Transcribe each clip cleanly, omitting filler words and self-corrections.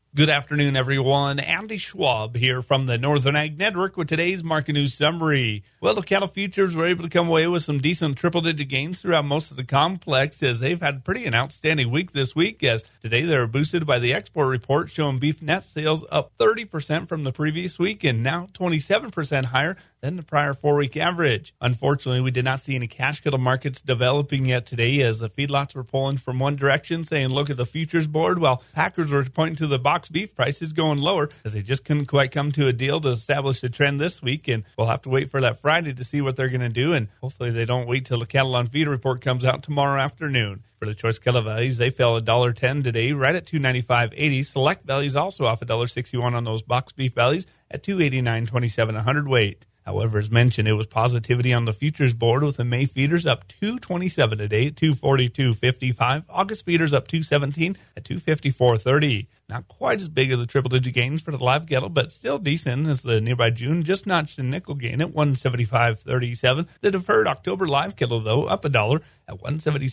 Good afternoon, everyone. Andy Schwab here from the Northern Ag Network with today's market news summary. Well, the cattle futures were able to come away with some decent triple-digit gains throughout most of the complex as they've had an outstanding week this week, as today they were boosted by the export report showing beef net sales up 30% from the previous week and now 27% higher than the prior 4-week average. Unfortunately, we did not see any cash cattle markets developing yet today as the feedlots were pulling from one direction, saying look at the futures board, while packers were pointing to the box beef prices going lower as they just couldn't quite come to a deal to establish a trend this week. And we'll have to wait for that Friday to see what they're going to do. And hopefully they don't wait till the cattle on feed report comes out tomorrow afternoon. For the choice cattle values, they fell $1.10 today, right at $295.80. Select values also off $1.61 on those box beef values at $289.27 a hundredweight. However, as mentioned, it was positivity on the futures board with the May feeders up $2.27 today at $242.55. August feeders up $2.17 at $254.30. Not quite as big as the triple-digit gains for the live cattle, but still decent as the nearby June just notched a nickel gain at $175.37. The deferred October live cattle, though, up $1 at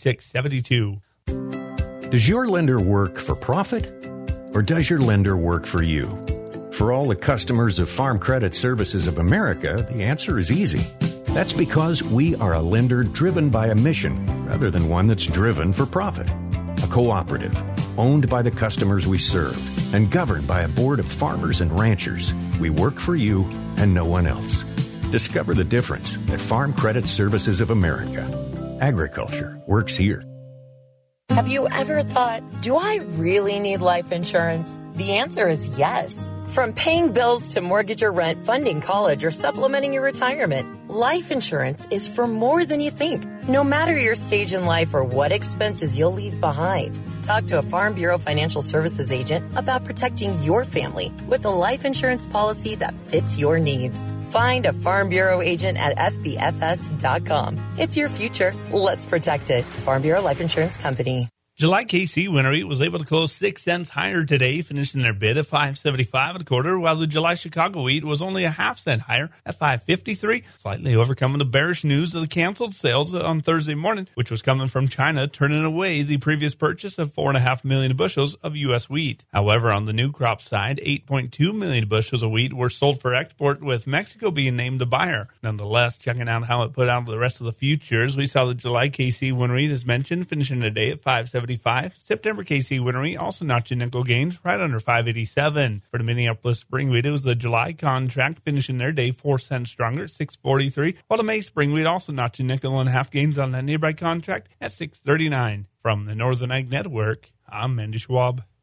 $176.72. Does your lender work for profit, or does your lender work for you? For all the customers of Farm Credit Services of America, the answer is easy. That's because we are a lender driven by a mission rather than one that's driven for profit. A cooperative, owned by the customers we serve, and governed by a board of farmers and ranchers. We work for you and no one else. Discover the difference at Farm Credit Services of America. Agriculture works here. Have you ever thought, do I really need life insurance? The answer is yes. From paying bills to mortgage or rent, funding college, or supplementing your retirement, life insurance is for more than you think, no matter your stage in life or what expenses you'll leave behind. Talk to a Farm Bureau Financial Services agent about protecting your family with a life insurance policy that fits your needs. Find a Farm Bureau agent at FBFS.com. It's your future. Let's protect it. Farm Bureau Life Insurance Company. July KC winter wheat was able to close 6 cents higher today, finishing their bid at $5.75 while the July Chicago wheat was only a half cent higher at $5.53, slightly overcoming the bearish news of the canceled sales on Thursday morning, which was coming from China, turning away the previous purchase of 4.5 million bushels of U.S. wheat. However, on the new crop side, 8.2 million bushels of wheat were sold for export, with Mexico being named the buyer. Nonetheless, checking out how it put out the rest of the futures, we saw the July KC winter wheat, as mentioned, finishing today at $5.75. September KC winter wheat also notched nickel gains right under $5.87. For the Minneapolis spring wheat, it was the July contract finishing their day 4 cents stronger at $6.43, while the May spring wheat also notched nickel and a half gains on that nearby contract at $6.39. From the Northern Ag Network, I'm Andy Schwab.